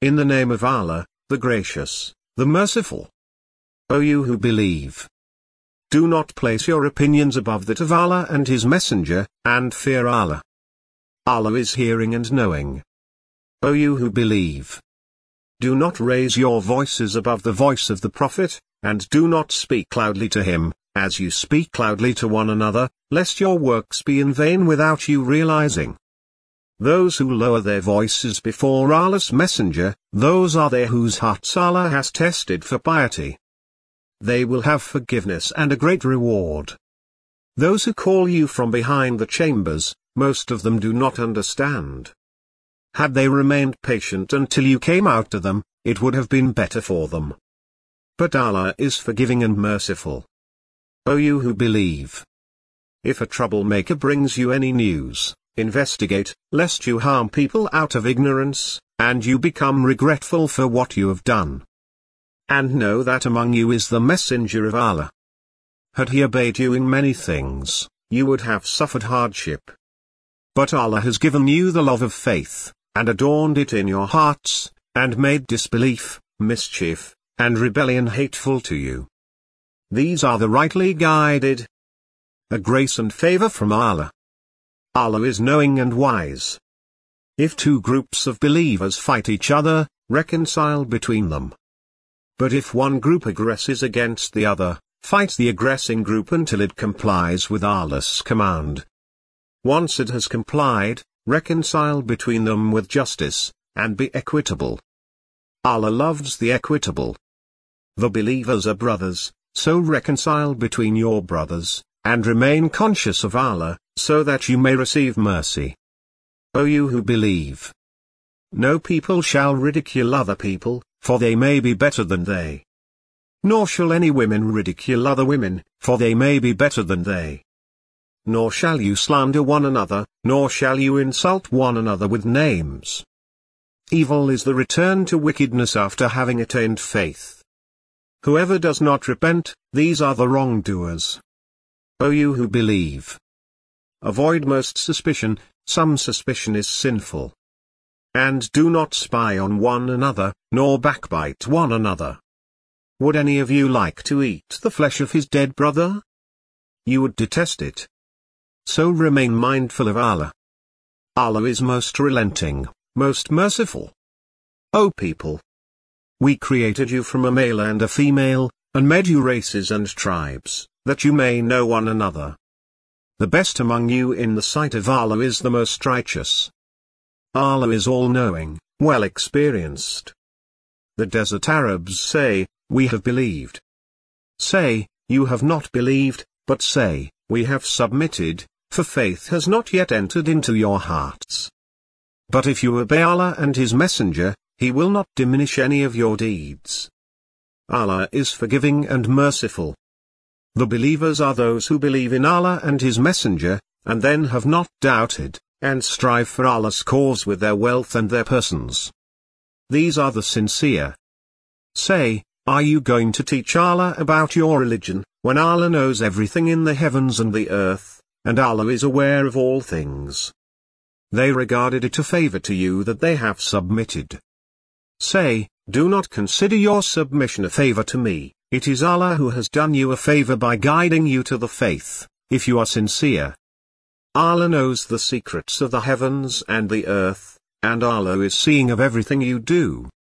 in the name of Allah, the Gracious, the Merciful. O you who believe! Do not place your opinions above that of Allah and His Messenger, and fear Allah. Allah is hearing and knowing. O you who believe! Do not raise your voices above the voice of the Prophet, and do not speak loudly to him, as you speak loudly to one another, lest your works be in vain without you realizing. Those who lower their voices before Allah's Messenger, those are they whose hearts Allah has tested for piety. They will have forgiveness and a great reward. Those who call you from behind the chambers, most of them do not understand. Had they remained patient until you came out to them, it would have been better for them. But Allah is forgiving and merciful. O you who believe! If a troublemaker brings you any news, investigate, lest you harm people out of ignorance, and you become regretful for what you have done. And know that among you is the Messenger of Allah. Had he obeyed you in many things, you would have suffered hardship. But Allah has given you the love of faith, and adorned it in your hearts, and made disbelief, mischief, and rebellion hateful to you. These are the rightly guided. A grace and favor from Allah. Allah is knowing and wise. If two groups of believers fight each other, reconcile between them. But if one group aggresses against the other, fight the aggressing group until it complies with Allah's command. Once it has complied, reconcile between them with justice, and be equitable. Allah loves the equitable. The believers are brothers, so reconcile between your brothers, and remain conscious of Allah, so that you may receive mercy. O you who believe! No people shall ridicule other people, for they may be better than they. Nor shall any women ridicule other women, for they may be better than they. Nor shall you slander one another, nor shall you insult one another with names. Evil is the return to wickedness after having attained faith. Whoever does not repent, these are the wrongdoers. O you who believe! Avoid most suspicion, some suspicion is sinful. And do not spy on one another, nor backbite one another. Would any of you like to eat the flesh of his dead brother? You would detest it. So remain mindful of Allah. Allah is most relenting, most merciful. O people! We created you from a male and a female, and made you races and tribes, that you may know one another. The best among you in the sight of Allah is the most righteous. Allah is all-knowing, well-experienced. The desert Arabs say, "We have believed." Say, "You have not believed," but say, "We have submitted," for faith has not yet entered into your hearts. But if you obey Allah and His Messenger, He will not diminish any of your deeds. Allah is forgiving and merciful. The believers are those who believe in Allah and His Messenger, and then have not doubted, and strive for Allah's cause with their wealth and their persons. These are the sincere. Say, are you going to teach Allah about your religion, when Allah knows everything in the heavens and the earth, and Allah is aware of all things? They regarded it a favor to you that they have submitted. Say, do not consider your submission a favor to me. It is Allah who has done you a favor by guiding you to the faith, if you are sincere. Allah knows the secrets of the heavens and the earth, and Allah is seeing of everything you do.